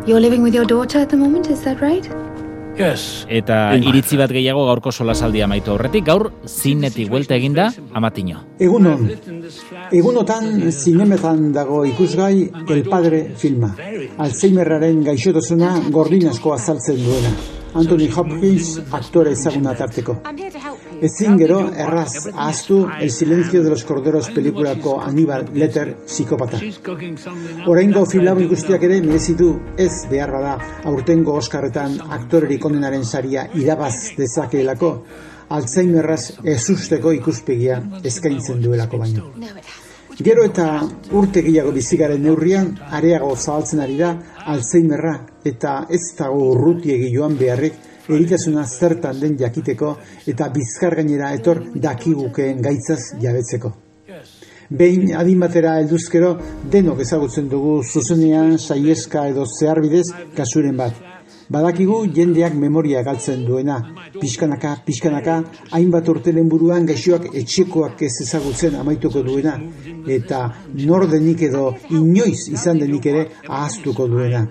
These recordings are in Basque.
You're living with your daughter at the moment, is that right? Yes. Eta iritzi bat gehiago gaurko solasaldia amaitu aurretik, gaur zinetik buelta eginda Amatino. Egunotan zinemetan dago ikusgai El Padre filma. Alzheimerraren gaixotasuna gordin asko azaltzen duena. Anthony Hopkins aktore ezaguna tarteko. Ezin gero erraz ahaztu El silencio de los corderos pelikulako Hannibal Lecter psikopata. Oraingo film hau ikusteak ere merezitu ez behar bada aurtengo Oscarretan aktorerik onenaren saria irabaz dezakeelako, Alzheimerraz ezusteko ikuspegia eskaintzen duelako baino. Gero eta urte gehiago bizigaren neurrian, areago zabaltzen ari da Alzheimerra eta ez dago urrutiegi joan beharrik eritasuna zertan den jakiteko eta bizkar gainera etor dakigukeen gaitzaz jabetzeko. Behin adin batera helduzkero denok ezagutzen dugu zuzenean saieska edo zeharbidez kasuren bat. Badakigu jendeak memoria galtzen duena, pixkanaka, hainbat urtelen buruan gaixoak etxekoak ez ezagutzen amaituko duena, eta nor denik edo inoiz izan denik ere ahaztuko duena.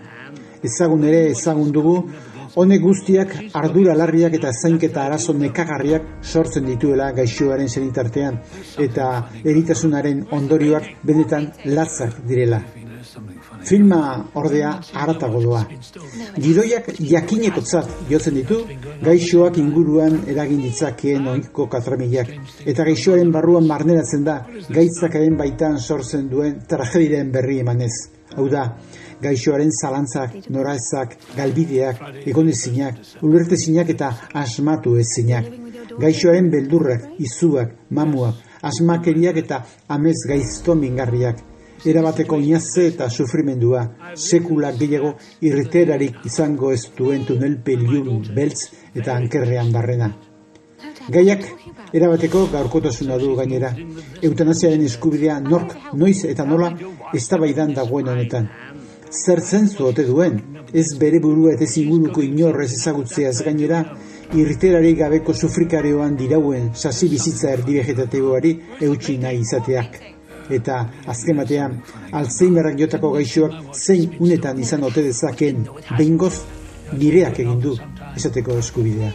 Ezagun dugu, honek guztiak ardura larriak eta zainketa arazo nekagarriak sortzen dituela gaixoaren senitartean, eta eritasunaren ondorioak benetan latzak direla. Filma ordea haratago doa. Gidoiak jakinekotzat jotzen ditu, gaixoak inguruan eragin ditzakeen ohiko katramilak, eta gaixoaren barruan barneratzen da gaitzakaren baitan sortzen duen tragediaren berri emanez. Hau da, gaixoaren zalantzak, noraezak, galbideak, egonezinak, ulertezinak eta asmatu ezinak. Gaixoaren beldurrak, izuak, mamuak, asmakeriak eta amez gaizto mingarriak. Erabateko inaze eta sufrimendua, sekulak gehiago irriterarik izango ez duen tunelpeliun beltz eta ankerrean barrena. Gaiak erabateko gaurkotasuna du gainera. Eutanasiaren eskubidea nork, noiz eta nola eztabaidan dagoen honetan. Zer zentzu ote duen, ez bere burua eta inguruko inorrez ezagutzeaz gainera, irriterarik gabeko sufrikarioan dirauen sasi bizitza erdi vegetatiboari eutsi nahi izateak. Eta azken batean, Alzheimerrak jotako gaixoak zein unetan izan ote dezakeen behingoz nireak egin du esateko eskubidea.